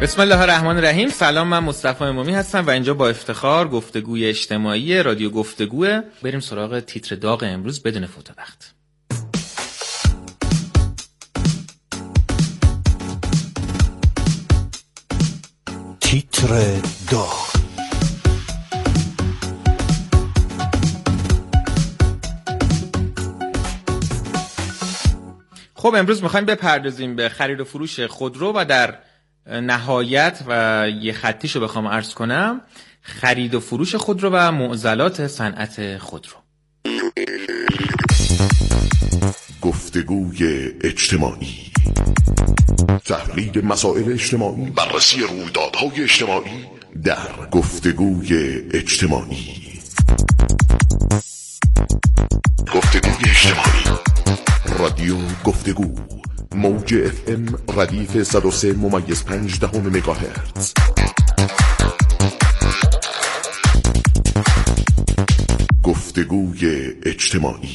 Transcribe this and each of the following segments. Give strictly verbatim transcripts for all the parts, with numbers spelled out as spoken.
بسم الله الرحمن الرحیم. سلام، من مصطفی امامی هستم و اینجا با افتخار گفتگوی اجتماعی رادیو گفتگوه. بریم سراغ تیتر داغ امروز بدون فوت وقت. تیتر داغ. خب امروز میخوایم بپردازیم به خرید و فروش خودرو و در نهایت و یه خطیشو بخوام عرض کنم، خرید و فروش خودرو و معضلات صنعت خودرو. گفتگوی اجتماعی، تحلیل مسائل اجتماعی، بررسی رویدادهای اجتماعی در گفتگوی اجتماعی. گفتگوی اجتماعی، رادیو گفتگو، موج اف ام ردیف صد و سه ممیز پنج دهم مگاهرتز. گفتگوی اجتماعی.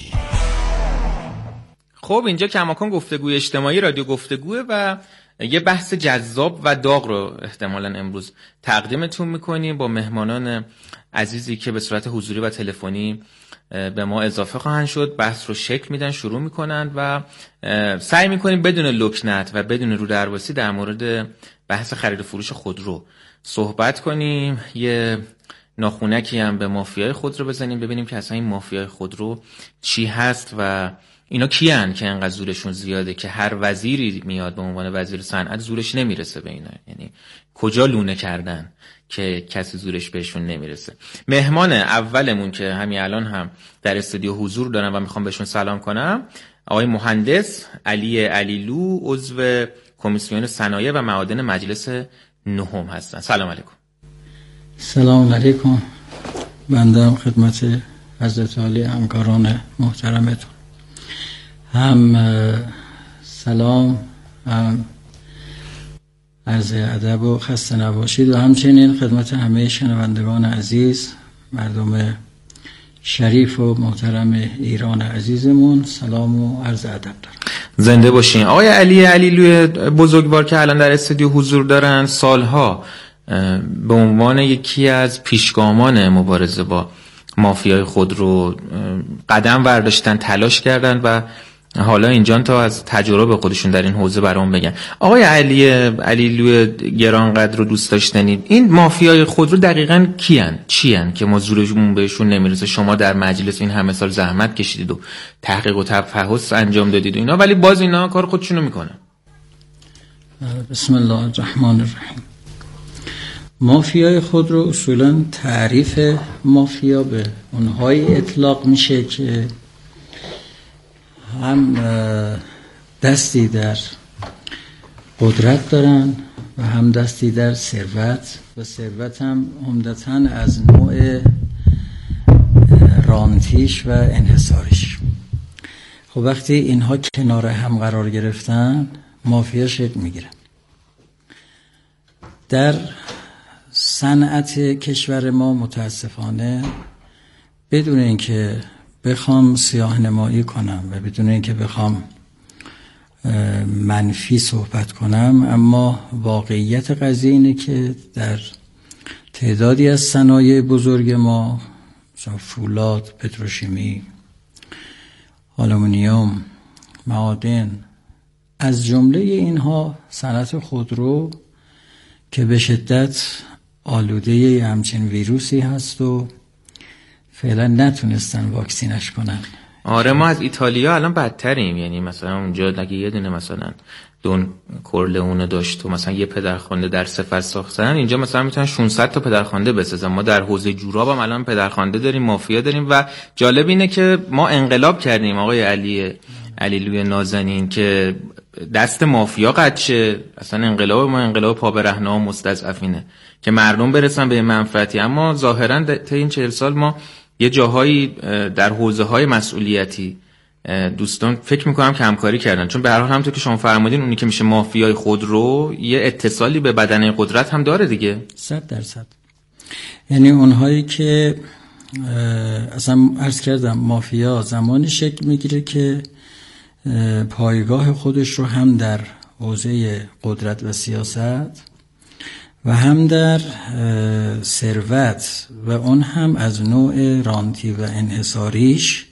خب اینجا کماکان گفتگوی اجتماعی رادیو گفتگوه و یه بحث جذاب و داغ رو احتمالاً امروز تقدیمتون میکنیم با مهمانان عزیزی که به صورت حضوری و تلفنی به ما اضافه خواهند شد. بحث رو شکل میدن، شروع میکنن و سعی میکنیم بدون لکنت و بدون رو درواسی در مورد بحث خرید و فروش خودرو صحبت کنیم. یه ناخونکی هم به مافیای خودرو بزنیم، ببینیم که اصلا این مافیای خودرو چی هست و اینا کیان که انقدر زورشون زیاده که هر وزیری میاد به عنوان وزیر صنعت زورش نمیرسه به اینا. یعنی کجا لونه کردن که کسی زورش بهشون نمیرسه. مهمان اولمون که همین الان هم در استودیو حضور دارن و میخوام بهشون سلام کنم، آقای مهندس علی علیلو، عضو کمیسیون صنایع و معادن مجلس نهم هستن. سلام علیکم. سلام علیکم. بنده خدمت حضرت عالی همکاران محترمتون هم سلام، هم عرض ادب و خسته نباشید و همچنین خدمت همه شنوندگان عزیز، مردم شریف و محترم ایران عزیزمون سلام و عرض ادب دارم. زنده باشین. آقای علی علیلوی بزرگوار که الان در استودیو حضور دارن، سالها به عنوان یکی از پیشگامان مبارزه با مافیای خودرو قدم برداشتن، تلاش کردن و حالا اینجان تا از تجربه خودشون در این حوزه برام بگن. آقای علی علیلوی گرانقدر رو دوست داشتنی، این مافیای خودرو دقیقاً کیان؟ چیان که ما زورشون بهشون نمیرسه؟ شما در مجلس این همه سال زحمت کشیدید و تحقیق و تفحص انجام دادید و اینا، ولی باز اینا کار خودشونو میکنن. بسم الله الرحمن الرحیم. مافیای خودرو اصولاً تعریف مافیا به اونهای اطلاق میشه که هم دستی در قدرت دارن و هم دستی در ثروت و ثروت هم عمدتاً از نوع رانتیش و انحصارش. خب وقتی اینها کنار هم قرار گرفتن مافیا شکل میگیره. در صنعت کشور ما متاسفانه بدون اینکه بخوام سیاه نمایی کنم و بدون اینکه بخوام منفی صحبت کنم، اما واقعیت قضیه اینه که در تعدادی از صنایع بزرگ ما، مثلا فولاد، پتروشیمی، آلومینیوم، معادن، از جمله اینها صنعت خودرو که به شدت آلوده ی همچین ویروسی هست و فعلا نتونستن واکسینش کنن. آره ما از ایتالیا الان بدتریم. یعنی مثلا اونجا اگه یه دونه مثلا دون کورلئونه داشت و مثلا یه پدرخوانده در سفر ساختن، اینجا مثلا میتونن ششصد تا پدرخوانده بسازن. ما در حوزه جوراب هم الان پدرخوانده داریم، مافیا داریم و جالب اینه که ما انقلاب کردیم آقای علی علیلوی نازنین که دست مافیا قطع شه. اصلا انقلاب ما انقلاب پا برهنه و مستضعفینه که مردم برسن به منفعتی. اما ظاهرا تا این چهل سال ما یه جاهایی در حوزه‌های مسئولیتی دوستان فکر میکنم که همکاری کردن، چون به هر حال همونطور که شما فرمودین اونی که میشه مافیای خودرو یه اتصالی به بدنه قدرت هم داره دیگه. صد درصد. یعنی اونهایی که اصلا عرض کردم مافیا زمانی شکل میگیره که پایگاه خودش رو هم در حوزه قدرت و سیاست و هم در ثروت و اون هم از نوع رانتی و انحصاریش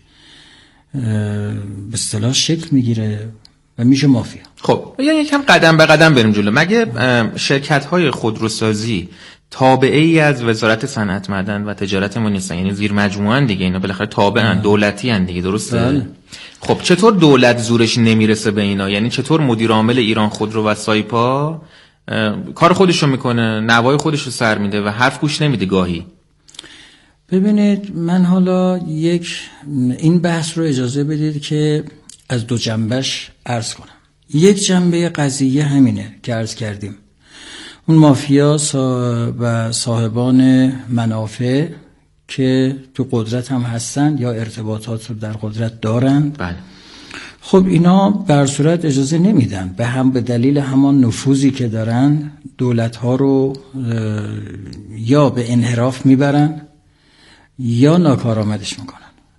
به اصطلاح شکل میگیره و میشه مافیا. خب یا یکم قدم به قدم بریم جلو. مگه شرکت‌های خودروسازی تابعی از وزارت صنعت معدن و تجارت ما نیستن؟ یعنی زیر مجموعه‌ان دیگه، اینا بالاخره تابعن، دولتی ان دیگه، درسته؟ بله. خب چطور دولت زورش نمیرسه به اینا؟ یعنی چطور مدیر عامل ایران خودرو و سایپا کار خودشو میکنه، نوای خودشو سر میده و حرف گوش نمیده گاهی؟ ببینید من حالا یک این بحث رو اجازه بدید که از دو جنبش عرض کنم. یک جنبه قضیه همینه که عرض کردیم، اون مافیا و صاحبان منافع که تو قدرت هم هستن یا ارتباطات رو در قدرت دارن. بله. خب اینا بر صورت اجازه نمیدن، به هم به دلیل همان نفوذی که دارن دولت ها رو یا به انحراف میبرن یا ناکارآمدش میکنن.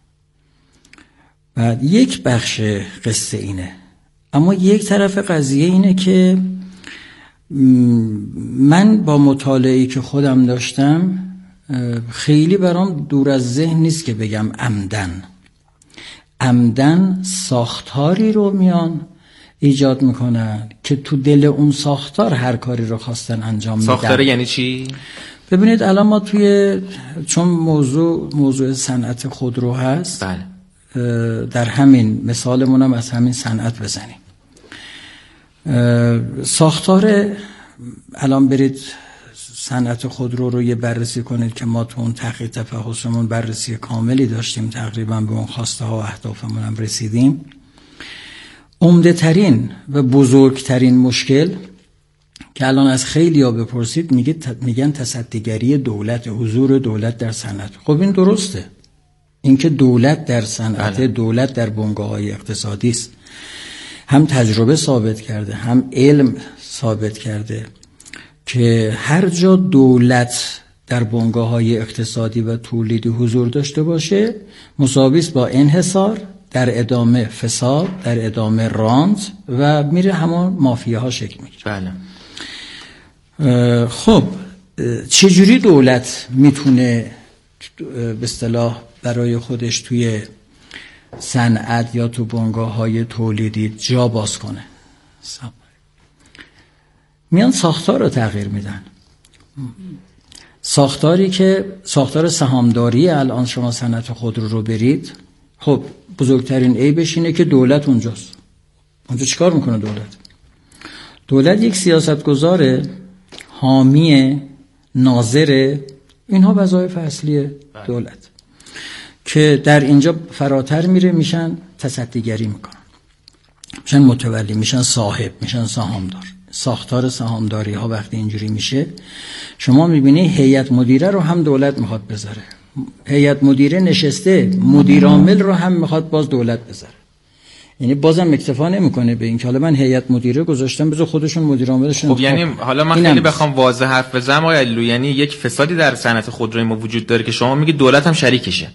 بعد یک بخش قصه اینه، اما یک طرف قضیه اینه که من با مطالعه‌ای که خودم داشتم خیلی برام دور از ذهن نیست که بگم عمدن عمدن ساختاری رو میان ایجاد میکنن که تو دل اون ساختار هر کاری رو خواستن انجام میدن. ساختار یعنی چی؟ ببینید الان ما توی چون موضوع موضوع صنعت خودرو هست، بله. در همین مثالمون هم از همین صنعت بزنیم. ساختار الان برید صنعت خودرو رو یه بررسی کنید که ما تو اون تحقیق تفحصمون بررسی کاملی داشتیم، تقریبا به اون خواسته ها و اهدافمون هم رسیدیم. عمده ترین و بزرگترین مشکل که الان از خیلی ها بپرسید میگن تصدیگری دولت، حضور دولت در صنعت. خب این درسته، اینکه دولت در صنعت، دولت در بنگاه‌های اقتصادی است، هم تجربه ثابت کرده هم علم ثابت کرده که هر جا دولت در بنگاه‌های اقتصادی و تولیدی حضور داشته باشه مساوی است با انحصار، در ادامه فساد، در ادامه رانت و میره همون مافیاها شکل میگیره. بله. خب چجوری دولت میتونه به اصطلاح برای خودش توی صنعت یا تو بنگاه‌های تولیدی جا باز کنه؟ میان ساختار رو تغییر میدن. ساختاری که ساختار سهامداری الان شما صنعت خودرو رو برید، خب بزرگترین عیبش اینه که دولت اونجاست. اونجا چیکار میکنه دولت؟ دولت یک سیاستگزار، حامی، ناظر، اینها وظایف اصلی دولت که در اینجا فراتر میره، میشن تصدیگری میکنن، میشن متولی، میشن صاحب، میشن سهامدار. ساختار سهامداری ها وقتی اینجوری میشه شما میبینی هیئت مدیره رو هم دولت میخواد بذاره، هیئت مدیره نشسته، مدیر عامل رو هم میخواد باز دولت بذاره. یعنی بازم اکتفا نمیکنه به این که حالا من هیئت مدیره گذاشتم بذار خودشون مدیر عاملشون. خب یعنی حالا من خیلی بخوام واضح حرف بزنم آقای علیلو، یعنی یک فسادی در صنعت خودروی ما وجود داره که شما میگید دولت هم شریکشه.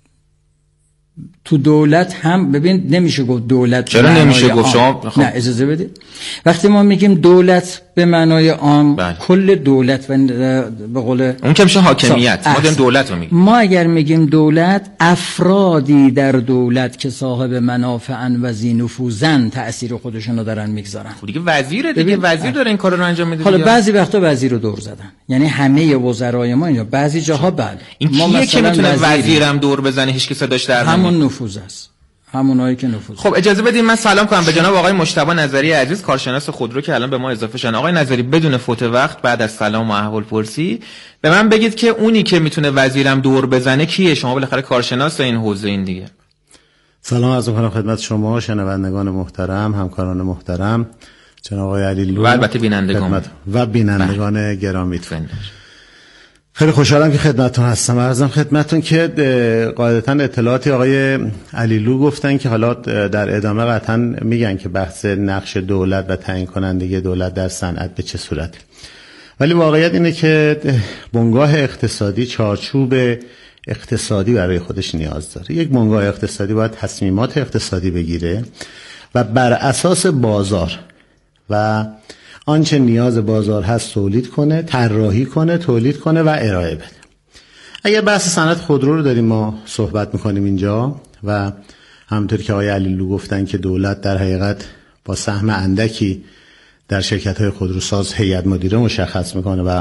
تو دولت هم ببین نمیشه گفت دولت. چرا نمیشه گفت شما؟ نه اجازه بدید. وقتی ما میگیم دولت به معنای عام، بله. کل دولت و به قول اون که میشه حاکمیت، ما داریم دولت رو میگیم. ما اگر میگیم دولت، افرادی در دولت که صاحب منافعن و ذی نفوذن تأثیر خودشونو دارن میگذارن. خب دیگه وزیره دیگه، وزیر داره این کارو رو انجام میده. حالا بعضی وقتا وزیر رو دور زدن، یعنی همه وزرای ما اینجا، بعضی جاها بله. این کیه که میتونه وزیرم دور بزنه هیچ کی صداش در نمیاد؟ همون نفوذ است، همونایی که نفوذ. خب اجازه بدید من سلام کنم به جناب آقای مجتبی نظری عزیز، کارشناس خودرو که الان به ما اضافه شدن. آقای نظری بدون فوت وقت بعد از سلام و احوالپرسی به من بگید که اونی که میتونه وزیرم دور بزنه کیه؟ شما بالاخره کارشناس این حوزه این دیگه. سلام عرض می‌کنم خدمت شما شنوندگان محترم، همکاران محترم، جناب آقای علیلو و البته بینندگان و بینندگان گرامیتون. خیلی خوشحالم که خدمتتون هستم. عرضم خدمتتون که قاعدتاً اطلاعاتی آقای علیلو گفتن که حالا در ادامه قطعاً میگن که بحث نقش دولت و تعیین کنندگی دولت در صنعت به چه صورته، ولی واقعیت اینه که بنگاه اقتصادی چارچوب اقتصادی برای خودش نیاز داره. یک بنگاه اقتصادی باید تصمیمات اقتصادی بگیره و بر اساس بازار و آنچه نیاز بازار هست تولید کنه، طراحی کنه، تولید کنه و ارائه بده. اگر بحث صنعت خودرو رو داریم ما صحبت میکنیم اینجا و همونطور که آقای علیلو گفتن که دولت در حقیقت با سهم اندکی در شرکت‌های خودروساز هیئت مدیره مشخص میکنه و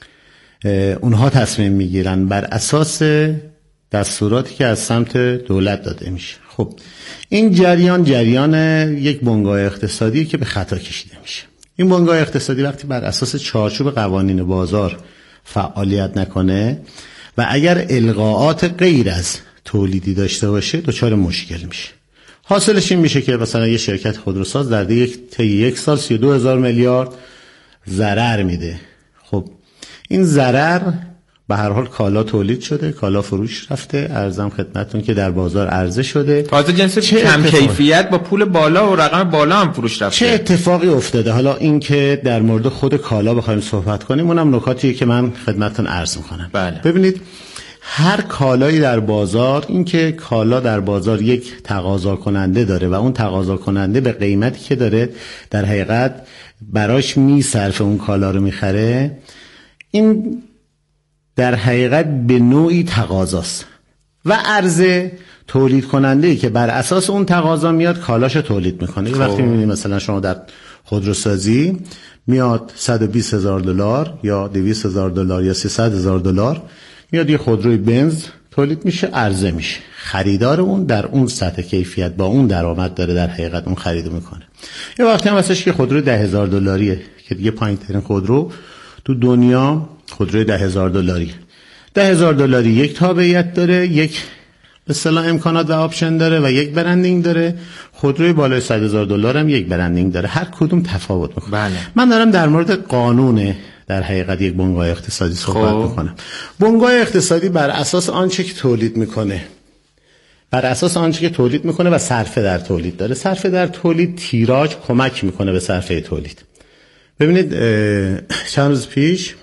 اونها تصمیم میگیرن بر اساس دستوراتی که از سمت دولت داده میشه. خب این جریان جریان یک بنگاه اقتصادی که به خطا کشیده میشه. این بنگاه اقتصادی وقتی بر اساس چارچوب قوانین بازار فعالیت نکنه و اگر القاءات غیر از تولیدی داشته باشه دچار مشکل میشه. حاصلش این میشه که مثلا یه شرکت خودروساز در یک طی یک سال سی و دو هزار میلیارد ضرر میده. خب این ضرر به هر حال کالا تولید شده، کالا فروش رفته، ارزم خدمتتون که در بازار عرضه شده، تازه جنس کم کیفیت با پول بالا و رقم بالا هم فروش رفته. چه اتفاقی افتاده؟ حالا این که در مورد خود کالا بخوایم صحبت کنیم اونم نکاتیه که من خدمتتون عرض میکنم. بله. ببینید هر کالایی در بازار، این که کالا در بازار یک تقاضا کننده داره و اون تقاضا کننده به قیمتی که داره در حقیقت براش میصرفه اون کالا رو میخره، این در حقیقت به نوعی تقاضاست و عرضه تولید کننده که بر اساس اون تقاضا میاد کالاشو تولید میکنه. خب. وقتی میبینید مثلا شما در خودروسازی میاد صد و بیست هزار دلار یا دویست هزار دلار یا سیصد هزار دلار میاد یه خودروی بنز تولید میشه، عرضه میشه، خریدار اون در اون سطح کیفیت با اون درآمد داره در حقیقت اون خریدو میکنه. یه وقتی هم واسش که خودرو ده هزار دلاریه که دیگه پایین ترین خودرو تو دنیا خودروی ده هزار دلاری ده هزار دلاری یک تابعیت داره، یک به اصطلاح امکانات و آپشن داره و یک برندینگ داره. خودروی بالای صد هزار دلار هم یک برندینگ داره، هر کدوم تفاوت میکنه. بله. من دارم در مورد قانون در حقیقت یک بنگاه اقتصادی صحبت خب. میکنم. بنگاه اقتصادی بر اساس آنچه که تولید میکنه بر اساس آنچه که تولید میکنه و صرفه در تولید داره. صرفه در تولید تیراژ کمک میکنه به صرفه تولید. ببینید چند روز پیش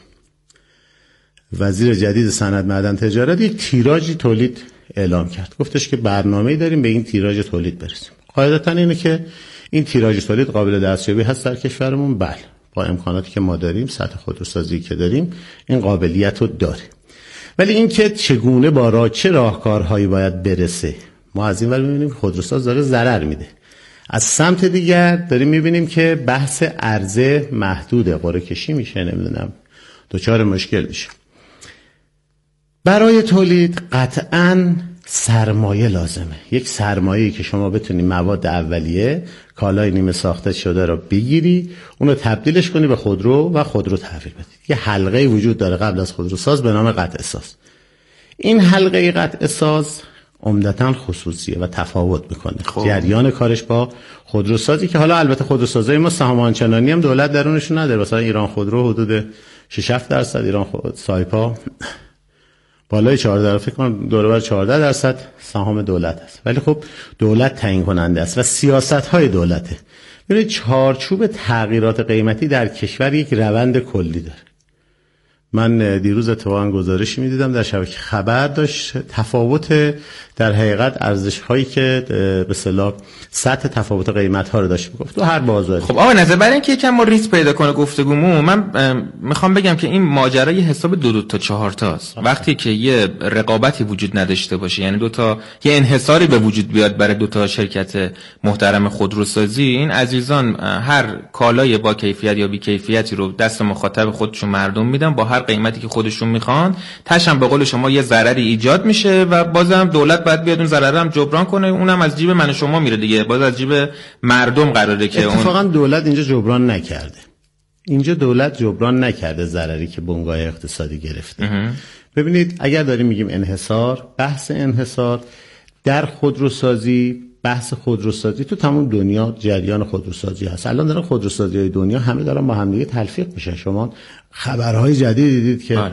وزیر جدید صنعت معدن تجارت یک تیراژی تولید اعلام کرد، گفتش که برنامه‌ای داریم به این تیراژ تولید برسیم. قاعدتاً اینه که این تیراژ تولید قابل دستیابی هست در کشورمون. بله، با امکاناتی که ما داریم، سطح خودروسازی که داریم، این قابلیت رو داره. ولی این که چگونه با راه چه راهکارهایی باید برسه، ما از این ور می‌بینیم خودروساز داره ضرر میده. از سمت دیگر داریم می‌بینیم که بحث عرضه محدوده، قرعه کشی میشه، نمیدونم دچار مشکل میشه. برای تولید قطعاً سرمایه لازمه. یک سرمایه‌ای که شما بتونی مواد اولیه، کالای نیمه ساخته شده رو بگیری، اونو تبدیلش کنی به خودرو و خودرو تحویل بدی. یه حلقه وجود داره قبل از خودروساز به نام قطع ساز. این حلقه قطع ساز عمدتاً خصوصیه و تفاوت میکنه. خب. جریان کارش با خودروسازی که حالا البته خودروسازای ما سهام آنچنانی هم دولت درونشون نداره. مثلا ایران خودرو حدود شش هفت درصد، ایران خود سایپا بالای چهارده فکر کنم دور بر چهارده درصد سهام دولت است. ولی خب دولت تعیین کننده است و سیاست‌های دولته. ببینید چارچوب تغییرات قیمتی در کشور یک روند کلی داره. من دیروز اتفاقا گزارشی می‌دیدم در شبکه خبر داشت تفاوت در حقیقت ارزش‌هایی که به اصطلاح سطح تفاوت قیمت‌ها رو داشت میگفت تو هر بازاری. خب آقا نظر برای اینکه یکم ما ریس پیدا کنه گفتگومون، من میخوام بگم که این ماجرا یه حساب دو دو تا چهار تاست. وقتی که یه رقابتی وجود نداشته باشه، یعنی دو تا یه انحصاری به وجود بیاد برای دو تا شرکت محترم خودروسازی، این عزیزان هر کالای با کیفیت یا بی کیفیتی رو دست مخاطب خودشون مردم میدن با هر قیمتی که خودشون میخوان. تاشم به قول شما یه ضرری ایجاد میشه و بازم دولت باید بیاد اون ضرر هم جبران کنه. اونم از جیب من و شما میره دیگه، باز از جیب مردم قراره که اتفاقا اون... دولت اینجا جبران نکرده. اینجا دولت جبران نکرده ضرری که بنگاه اقتصادی گرفته. ببینید اگر داریم میگیم انحصار، بحث انحصار در خودروسازی، بحث خودروسازی تو تمام دنیا جریان خودروسازی هست. الان دارن خودروسازی‌های دنیا همه دارن با هم دیگه تلفیق میشن. شما خبرهای جدید دیدید که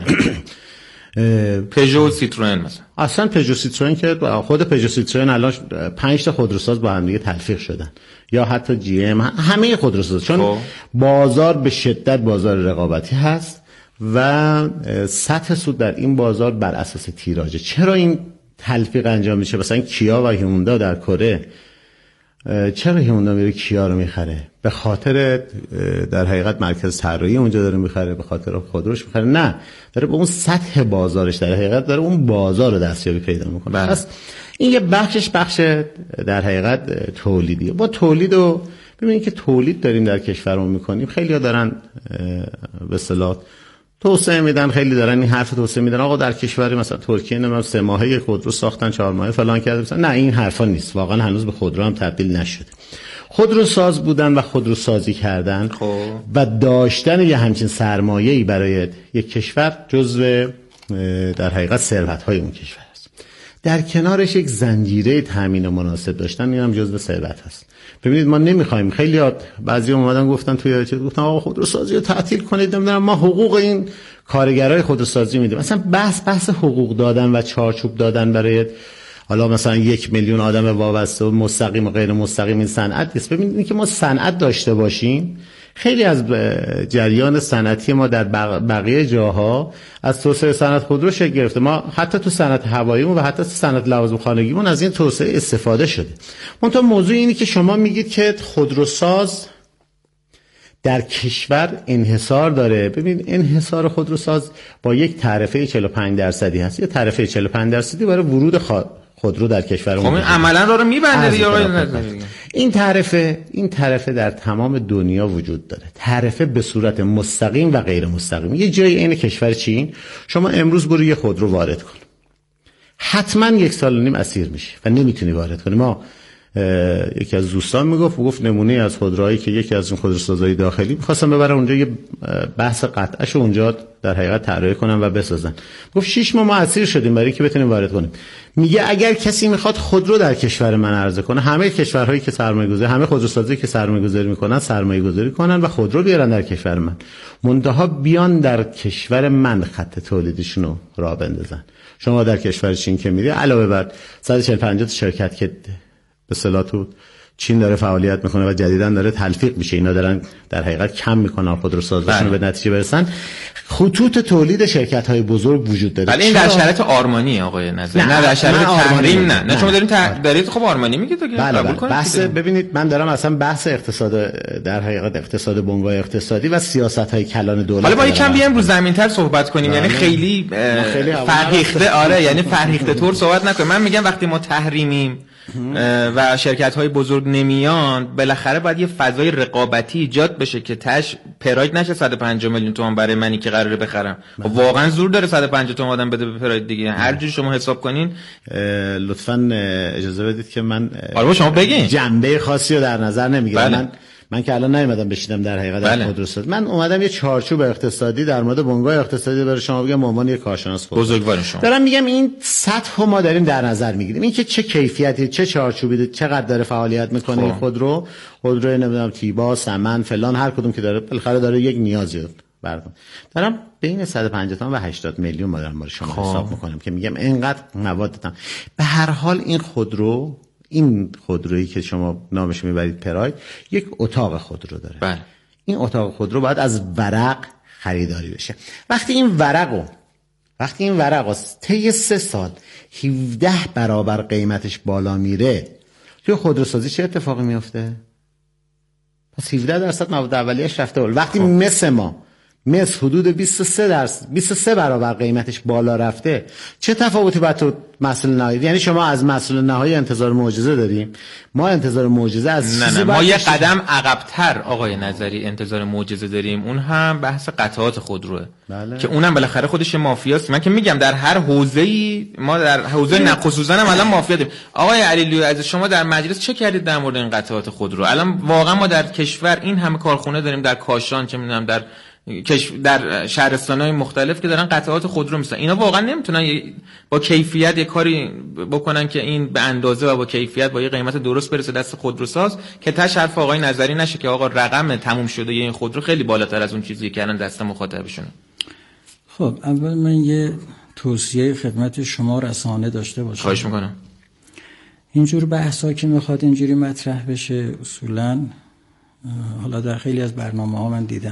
پژو و سیتروئن مثلا، اصلا پژو سیتروئن که خود پژو سیتروئن الان پنج تا خودروساز با هم دیگه تلفیق شدن، یا حتی جی ام، همه خودروساز، چون خب. بازار به شدت بازار رقابتی هست و سطح سود در این بازار بر اساس تیراژه. چرا این تلفیق انجام میشه؟ مثلا کیا و هیوندای در کره چرا هیوندای میره کیا رو میخره؟ به خاطر در حقیقت مرکز طراحی اونجا داره میخره، به خاطر خودروش میخره؟ نه، داره به اون سطح بازارش در حقیقت داره اون بازار رو دستیابی پیدا میکنه. پس این یه بخشش بخش در حقیقت تولیدیه. با تولید و ببینید که تولید داریم در کشورمون میکنیم، خیلی‌ها دارن به اصطلاح توسعه میدن، خیلی دارن این حرف توسعه میدن آقا در کشور مثلا ترکیه نمیدونم سه ماهه خودرو ساختن، چهار ماهه فلان کرده مثلا. نه، این حرفا نیست، واقعا هنوز به خودرو هم تبدیل نشده. خودرو ساز بودن و خودرو سازی کردن خب. و داشتن یه همچین سرمایه‌ای برای یک کشور جزو در حقیقت ثروت‌های اون کشور است. در کنارش یک زنجیره تامین مناسب داشتن، اینم جزو ثروت است. ببینید ما نمیخوایم، خیلی بعضی اومدن گفتن توی چه گفتن آقا خودروسازی رو تعطیل کنید، نمیدونم ما حقوق این کارگرای خودروسازی میدیم. مثلا بحث بحث حقوق دادن و چارچوب دادن برای حالا مثلا یک میلیون آدم وابسته و مستقیم و غیر مستقیم این صنعت نیست. ببینید که ما صنعت داشته باشیم، خیلی از جریان صنعتی ما در بقیه جاها از توسعه صنعت خودرو شکل گرفته. ما حتی تو صنعت هواییمون و حتی تو صنعت لوازم خانگیمون از این توسعه استفاده شده. منتها موضوع اینه که شما میگید که خودروساز در کشور انحصار داره. ببین انحصار خودروساز با یک تعرفه چهل و پنج درصدی هست، یه تعرفه چهل و پنج درصدی برای ورود خودرو در کشورمون. خب عملاً رو میبنده دیگه آقای نظری. این تعرفه این تعرفه در تمام دنیا وجود داره، تعرفه به صورت مستقیم و غیر مستقیم. یه جایی این کشور چین شما امروز برو یه خودرو وارد کن، حتما یک سال و نیم اسیر میشه و نمیتونی وارد کنی. ما یکی از دوستان میگفت گفت نمونه از خودروهایی که یکی از این خودروسازهای داخلی می‌خواستن ببرن اونجا یه بحث قطعش اونجا در حقیقت طراحی کنن و بسازن، گفت شش ماه ما اسیر شدیم برای اینکه بتونیم وارد کنیم. میگه اگر کسی میخواد خودرو در کشور من عرضه کنه، همه کشورهایی که سرمایه‌گذاری همه خودروسازی که سرمایه‌گذاری میکنن سرمایه‌گذاری کنن و خودرو بیارن در کشور من، منتها بیان در کشور من خط تولیدشون رو راه بندازن. شما در کشور چین که میری علاوه بر صد و چهل پنجاه شرکت که به اصطلاح تو چین داره فعالیت میکنه و جدیداً داره تلفیق میشه، اینا دارن در حقیقت کم میکنن خودروسازیشون به نتیجه برسن، خطوط تولید شرکت‌های بزرگ وجود داره. ولی این در شرایط آرمانی آقای نظری، نه, نه در شرایط تحریم نه. نه شما دارید ت... دارید خب آرمانی میگید دیگه قبول کنید. بحث ببینید من دارم اصلا بحث اقتصاد در حقیقت اقتصاد بنگاه اقتصادی و سیاست‌های کلان دولت. حالا با یکم بیایم رو زمین‌تر صحبت کنیم، یعنی خیلی, خیلی فرهیخته آره یعنی فرهیخته طور صحبت نکنیم. من میگم وقتی ما تحریمیم و شرکت‌های بزرگ نمیان، بالاخره باید یه فضای رقابتی ایجاد بشه که تاش پراید نشه صد و پنجاه میلیون تومان برای منی که قراره بخرم. واقعا زور داره صد و پنجاه تومان آدم بده به پراید دیگه. هر جور شما حساب کنین. لطفاً اجازه بدید که من آره شما بگین. جنبه خاصی رو در نظر نمیگیرم. بله. من من که الان نیومدم بشینم در حقیقت در خودروسازی، من اومدم یه چارچوب اقتصادی در مورد بنگاه اقتصادی برای شما بگم، به عنوان یک کارشناس بزرگوار شما دارم میگم این سطح ما داریم در نظر میگیریم، این که چه کیفیتی چه چارچوبی چقدر داره فعالیت میکنه این خودرو خودرو نمیدونم تیبا سمن فلان هر کدوم که داره بالاخره داره یک نیازی بردم. دارم بین صد و پنجاه تا و هشتاد میلیون ما دارم برای شما خواه. حساب میکنم که میگم اینقدر مواد دادم. به هر حال این خودرو این خودرویی که شما نامش میبرید پراید یک اتاق خودرو داره. بله. این اتاق خودرو باید از ورق خریداری بشه. وقتی این ورقو وقتی این ورق از طی سه سال هفده برابر قیمتش بالا میره، توی خودروسازی چه اتفاقی میفته؟ پس هفده درصد مواد اولیه‌اش رفته بالا. وقتی مثل ما مثل حدود بیست و سه درصد بیست و سه برابر قیمتش بالا رفته، چه تفاوتی باید تو مسئله نهایی؟ یعنی شما از مسئله نهایی انتظار معجزه داریم، ما انتظار معجزه از نه نه ما یه قدم عقب‌تر آقای نظری انتظار معجزه داریم، اون هم بحث قطعات خودروه. بله. که اونم بالاخره خودش مافیاست. من که میگم در هر حوزه‌ای ما در حوزه نقل سوزن هم الان مافیا داریم. آقای علیلویی عزیز شما در مجلس چه کردید در مورد این قطعات خودرو؟ الان واقعا ما در کشور این همه کارخونه داریم، در کاشان چه میدونم در در شهرستان‌های مختلف که دارن قطعات خودرو میسازن. اینا واقعا نمیتونن با کیفیت یه کاری بکنن که این به اندازه و با کیفیت با یه قیمت درست برسه دست خودروساز که تاش حرف آقای نظری نشه که آقا رقم تموم شده این خودرو خیلی بالاتر از اون چیزی که الان دست مخاطبشونه. خب اول من یه توصیه خدمت شما رسانه داشته باشم. خواهش میکنم. اینجور بحثا که میخواد اینجوری مطرح بشه اصولاً حالا در خیلی از برنامه‌ها من دیدم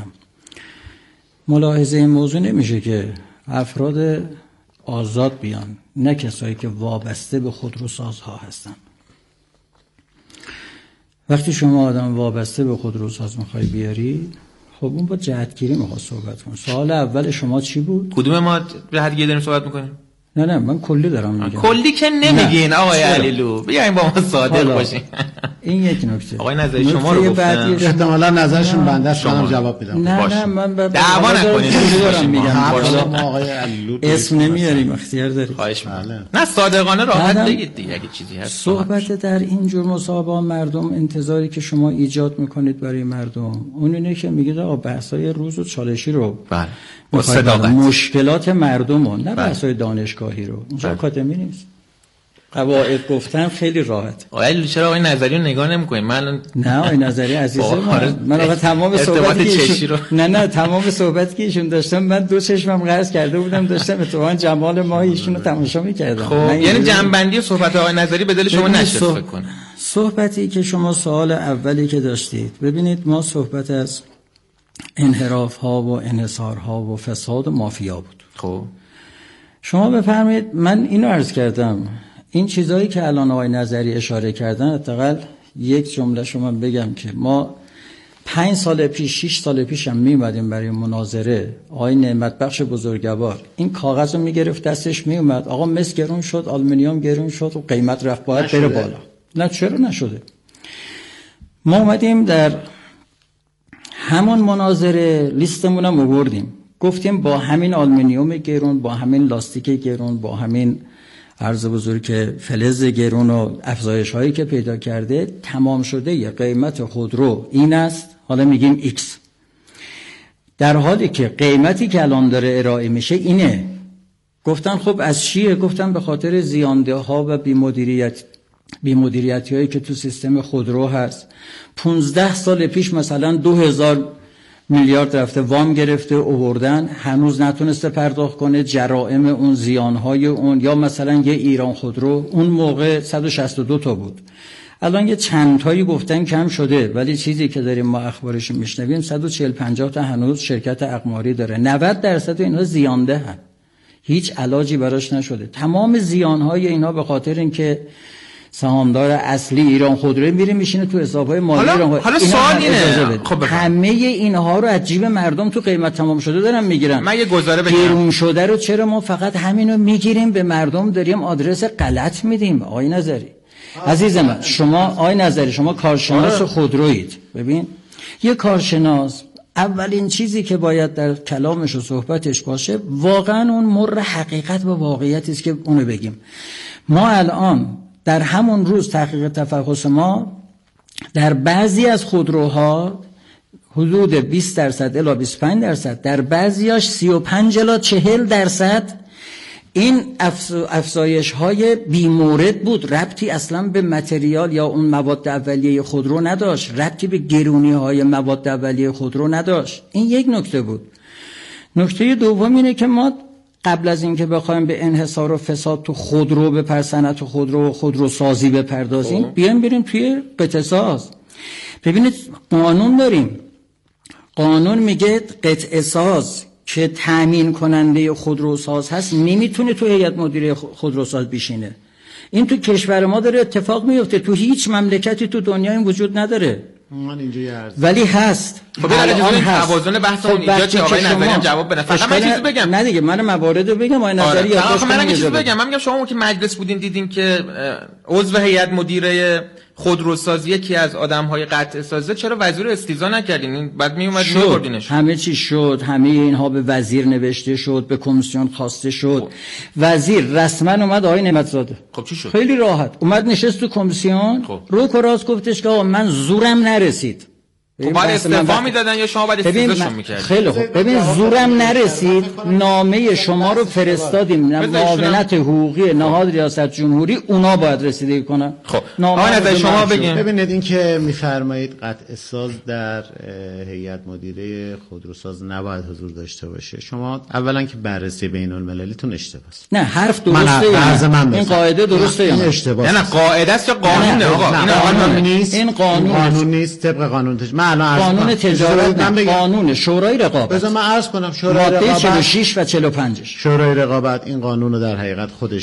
ملاحظه این موضوع نمیشه که افراد آزاد بیان، نه کسایی که وابسته به خودروسازها هستن. وقتی شما آدم وابسته به خودروساز میخوای بیاری، خب اون با جهتگیری میخواد صحبت کنه. سوال اول شما چی بود؟ کدوم ما جهتگیری داریم صحبت میکنیم؟ نه نه من کلی دارم میگم. کلی که نمیگین آقای علیلو، بیاین با ما صادق باشین. این یک نکته. آقای نظری شما رو گفتم، احتمالاً نظرشون بنده شما جواب میدم. نه نه من دعوا نکنید، دارم میگم ما آقای علیلو اسم نمیاریم، اختیار دارید. خواهش می‌کنم. نه صادقانه راحت بگید دیگه اگه چیزی هست. صحبت در این جور مصاحبه مردم، انتظاری که شما ایجاد میکنید برای مردم اون اینه که میگید آقا بحث‌های روز و چالشی رو، بله، با صداقت، مشکلات مردم رو، نه بحث‌های دانشگاهی رو. اینجا آکادمی نیست. قواعد گفتن خیلی راحت. آقای چرا آقای نظری رو نگاه نمی‌کنید؟ من نه آقای نظری عزیز من، من آقا تمام صحبتی که ایشون... نه نه تمام صحبتی که ایشون داشتم من دو چشمم قرض کرده بودم، داشتم اتفاقا جمال ما ایشون رو تماشا می‌کردم. خب یعنی جنبندی صحبت آقای نظری به دل شما نشست فکر کنم. صحبتی که شما سوال اولی که داشتید، ببینید ما صحبت از انحراف‌ها و انحصارها و فساد و مافیا بود. خب شما بفرمایید، من اینو عرض کردم، این چیزایی که الان آقای نظری اشاره کردن، حداقل یک جمله شما بگم که ما پنج سال پیش شش سال پیش هم میومدیم برای مناظره، آقای نعمت بخش بزرگوار این کاغذ رو میگرفت دستش میومد، آقا مس گرون شد، آلومینیوم گرون شد و قیمت رفت باید بره بالا. نه چرا نشده؟ ما اومدیم در همون مناظره لیستمون هم آوردیم، گفتیم با همین آلومینیوم گرون، با همین لاستیک گرون، با همین عرض بزرگ که فلز گرون و افزایش هایی که پیدا کرده، تمام شده یه قیمت خودرو این است، حالا میگیم ایکس، در حالی که قیمتی که الان داره ارائه میشه اینه. گفتن خب از چیه؟ گفتن به خاطر زیانده ها و بی‌مدیریت بی‌مدیریتی هایی که تو سیستم خودرو هست. پونزده سال پیش مثلا دو هزار میلیارد رفته وام گرفته آوردن، هنوز نتونسته پرداخت کنه، جرائم اون، زیانهای اون. یا مثلا یه ایران خودرو اون موقع صد و شصت و دو تا بود، الان یه چند تایی گفتن کم شده، ولی چیزی که داریم ما اخبارش میشنویم صد و چهل پنجاه تا هنوز شرکت اقماری داره. نود درصد اینا زیانده هست، هیچ علاجی براش نشده. تمام زیانهای اینا به خاطر اینکه سهامدار اصلی ایران خودرو میره میشینه تو حساب‌های مالی ایران خودرو. حالا سوال اینه، خب همه اینها رو از جیب مردم تو قیمت تمام شده دارن میگیرن. من یه گزاره بگم، گرون شده رو چرا ما فقط همینو میگیریم به مردم داریم آدرس غلط میدیم؟ آقای نظری عزیز من، شما آقای نظری شما کارشناس خودرویید. ببین یه کارشناس اولین چیزی که باید در کلامش و صحبتش باشه واقعا اون مر حقیقت و واقعیتی است که اونو بگیم. ما الان در همون روز تحقیق تفحص ما در بعضی از خودروها حدود بیست درصد الی بیست و پنج درصد، در بعضیاش سی و پنج الی چهل درصد این افزایش های بیمورد بود، ربطی اصلا به متریال یا اون مواد اولیه خودرو نداشت، ربطی به گرونی های مواد اولیه خودرو نداشت. این یک نکته بود. نکته دوم اینه که ما قبل از اینکه بخوایم به انحصار و فساد تو خودرو به صنعت خودرو و خودرو سازی بپردازیم، بیایم بریم توی قطعه ساز. ببینید قانون داریم، قانون میگه قطعه ساز که تامین کننده خودروساز هست نمیتونه تو هیئت مدیره خودروساز بشینه. این تو کشور ما داره اتفاق میفته، تو هیچ مملکتی تو دنیا این وجود نداره، من اینجا یارز. ولی هست. خب الان هست توازن بحث اون اینجا چه آقای نظری هم جواب بده. فقط من چیزی بگم، نه دیگه من موارد رو بگم آقای نظری یادداشت کنم. من چیزی بگم، من میگم شما که مجلس بودین دیدین که عضو هیئت مدیره خودروسازی یکی از آدم‌های قطع سازه، چرا وزیر استیضاح نکردین؟ این بعد میومد می‌بردینش. همه چی شد، همه اینها به وزیر نوشته شد، به کمیسیون خواسته شد. خب. وزیر رسما اومد آقای نعمتزاده. خب چی شد؟ خیلی راحت اومد نشست تو کمیسیون. خب. رو کراس گفتش که آقا من زورم نرسید. خب بعد استعفا میدادن یا شما بعد استیضاحشون میکردین؟ خیلی خوب. ببین زورم نرسید، نامه شما رو فرستادیم، معاونت حقوقی نهاد ریاست جمهوری اونا باید رسیدگی کنن. خب آقا نظر شما بگین. ببینید این که میفرمایید قطع ساز در هیئت مدیره خودروساز نباید حضور داشته باشه، شما اولا که بررسی بین المللیتون اشتباهه. نه حرف درسته، من این قاعده درسته این اشتباهه. نه قاعده است یا قانونه آقا؟ این قانون نیست، این قانون نیست طبق قانون قانون تجارت، قانون شورای رقابت. بذار من عرض کنم شورای رقابت چهل و شش و چهل و پنج شورای رقابت این قانون رو در حقیقت خودش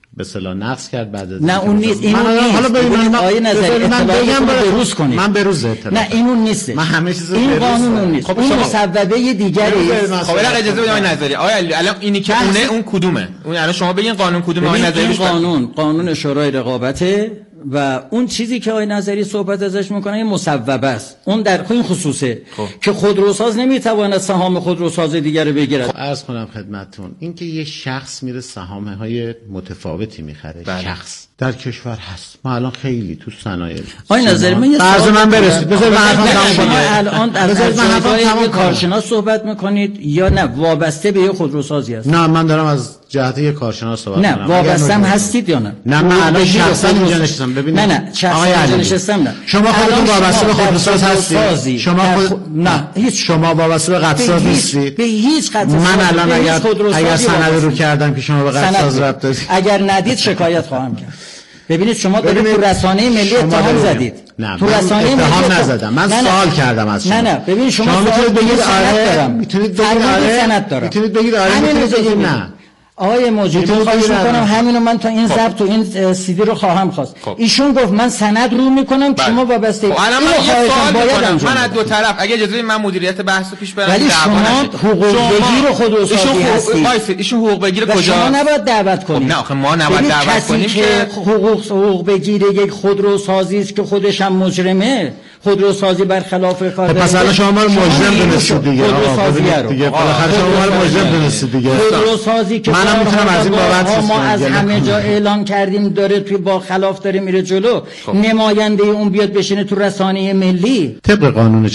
به اصطلاح نقض کرد بعد از نه اون نیست، این من نیست. حالا ببینید آیه نظری من بگم بروز کنید. من بروز اطلاع نه این اون نیست. من همه چیزو این قانون اون نیست. خب اون شما مصوبه دیگری است. خب الان اجازه بدید آقای نظری، آقای الان اینی که اونه اون کدومه؟ اون الان شما بگین قانون کدومه آقای نظری؟ این قانون قانون شورای رقابته و اون چیزی که آقای نظری صحبت ازش میکنه یه مصوبه است. اون در این خصوصه خب. که خودروساز نمیتواند سهام خودروساز دیگر رو بگیرد. خب عرض کنم خدمتتون اینکه یه شخص میره سهام‌های متفاوتی میخره، بله. شخص در کشور هست. ما الان خیلی تو صنایع آقای نظری من یه سوال من برسید. بذار من حرفم شما الان از جایگاه کارشناس صحبت میکنید یا نه وابسته به یه خودروسازی هست؟ نه من دارم از جهت یه کارشناس صحبت میکنم. نه وابسته هم هستید یا نه؟ نه من الان شخصا اینجا نشستم. ببینید نه نه شخصا اینجا نشستم. نه شما خودتون وابسته به خودروساز هستید؟ شما خود نه هیچ شما وابسته به قطع‌ساز نیستید. به هیچ قطع‌ساز من الان اگر اگر سند رو کردم که شما به قطع‌ساز ربط دارید، اگر ندید شکایت خواهم کرد. ببینید شما دارید تو رسانه ملی اتهام زدید. تو رسانه ملی اتهام نزدم. من سوال کردم از شما. نه نه ببینید شما, شما میتونید بگید آره، میتونید بگید آره، سند دارم. میتونید بگید آره، میتونید بگید نه. آقای موجودی خواهش میکنم همینو من تا این ضبط تو این سیدی رو خواهم خواست. خب. ایشون گفت من سند رو میکنم بله. شما وابسته. خب الان من یه سوال میکنم، من از دو طرف اگه اجازه بدید من مدیریت بحث رو پیش برم. ولی شما حقوق بگیر خودروسازی هستید. ایشون حقوق بگیر کجا؟ شما نباید دعوت کنید. خب نه آخه ما نباید دعوت کنیم که حقوق حقوق بگیر یک خودروسازی است که خودش هم مجرمه. خودروسازی برخلاف کار. پس الان شما ما رو مجرم دونستید دیگه. آقا دیگه بالاخره شما ما رو مجرم دونستید دیگه. خودروسازی که منم میتونم از این بابت ما از همه جا اعلان کردیم داره توی با خلاف داره میره جلو. نماینده اون بیاد بشینه تو رسانه ملی. طبق قانون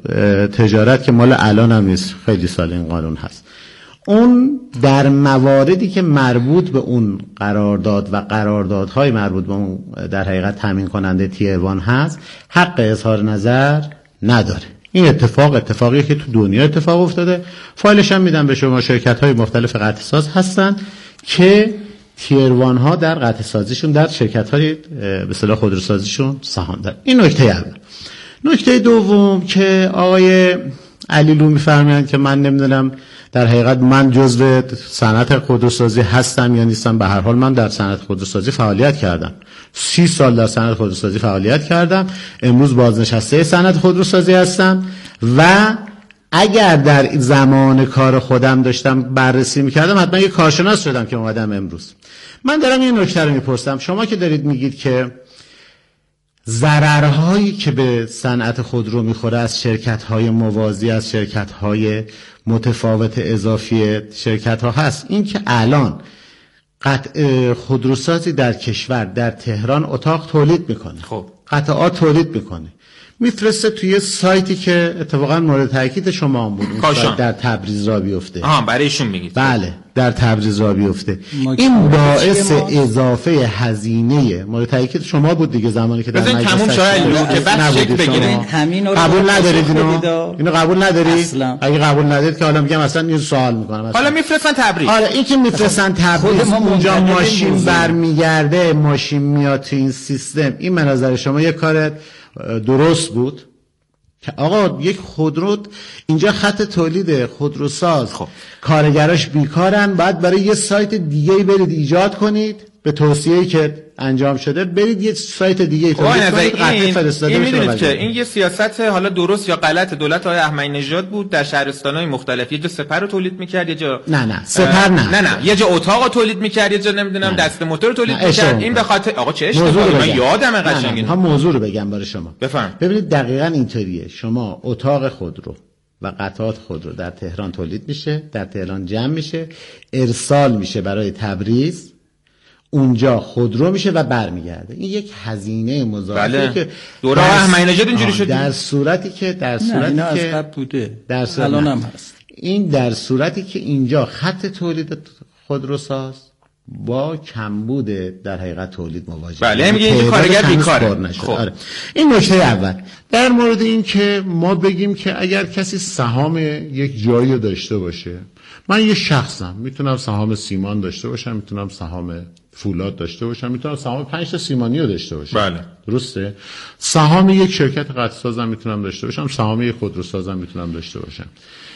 تجارت که مال الان هم نیست، خیلی سال این قانون هست. اون در مواردی که مربوط به اون قرارداد و قراردادهای مربوط به اون در حقیقت تامین کننده تیروان هست حق اظهار نظر نداره. این اتفاق اتفاقیه که تو دنیا اتفاق افتاده. فایلش هم میدم به شما. شرکت‌های مختلف قطع ساز هستن که تیروان ها در قطع سازیشون در شرکت‌های به اصطلاح خودروسازیشون سهام دارن. این نکته اول. نکته دوم که آقای علیلو میفرمایند که من نمیدونم در حقیقت من جزو صنعت خودروسازی هستم یا نیستم. به هر حال من در صنعت خودروسازی فعالیت کردم. سی سال در صنعت خودروسازی فعالیت کردم. امروز بازنشسته صنعت خودروسازی هستم و اگر در زمان کار خودم داشتم بررسی میکردم حتما یه کارشناس شدم که اومدم امروز. من دارم یه نکته رو میپرسم. شما که دارید میگید که ضررهایی که به صنعت خودرو میخوره از شرکت‌های موازی، از شرکت‌های متفاوت اضافی شرکت‌ها هست، این که الان قطع خودروسازی در کشور در تهران اتاق تولید میکنه، خب قطعات تولید میکنه، میفرسته توی سایتی که اتفاقا مورد تاکید شما هم بود، اون در تبریز را بیفته. آها برایشون میگید. بله در تبریز را بیفته. این باعث اضافه هزینه مورد تاکید شما بود دیگه زمانی که در مجلس تموم شد که بس شک بگیرید. قبول ندارید اینو؟ اینو قبول نداری؟ اگه قبول ندارید که حالا میگم اصلا این سوال میکنم. حالا میفرستن تبریز. آره این که میفرستن تبریز اونجا ماشین برمیگرده، ماشین میاد تو این سیستم، این به نظر شما یه کار درست بود که آقا یک خودرو اینجا خط تولید خودروساز خب کارگراش بیکارن، بعد برای یه سایت دیگه برید ایجاد کنید به توصیه‌ای که انجام شده، برید یه سایت دیگه تولید کنید، قطعه فرستاده بشه. این میدونید که این یه سیاست حالا درست یا غلط دولت آقای احمدی نژاد بود در شهرستان‌های مختلف. یه جا سپر رو تولید می‌کرد، یه جا نه نه سپر نه نه نه یه جا اتاق رو تولید می‌کرد، یه جا نمیدونم دست موتور رو تولید می‌کرد. این به خاطر آقا چه اشتباهی من یادمه قشنگ اینو. ها موضوع رو بگم برای شما. بفهم. ببینید دقیقاً اینطوریه. شما اتاق خودرو و قطعات خودرو در تهران تولید میشه، در تهران جمع میشه، ارسال میشه برای تبریز، اونجا خودرو میشه و برمیگرده. این یک هزینه مضاعفه بله. که دوره احمدی نژاد اینجوری شد. در صورتی که در صورتی که از قبل بوده، در صورت الان هم هست. این در صورتی که اینجا خط تولید خودروساز با کمبود در حقیقت تولید مواجهه. بله میگه اینجا کارگر بیکاره. خب. آره. این نکته اول. در مورد این که ما بگیم که اگر کسی سهام یک جایی داشته باشه، من یه شخصم میتونم سهام سیمان داشته باشم، میتونم سهام فولاد داشته باشم، میتونم سهام پنج تا سیمانی رو داشته باشم. بله. درسته؟ سهام یک شرکت قطع سازم میتونم داشته باشم، سهام یک خودروسازم میتونم داشته باشم.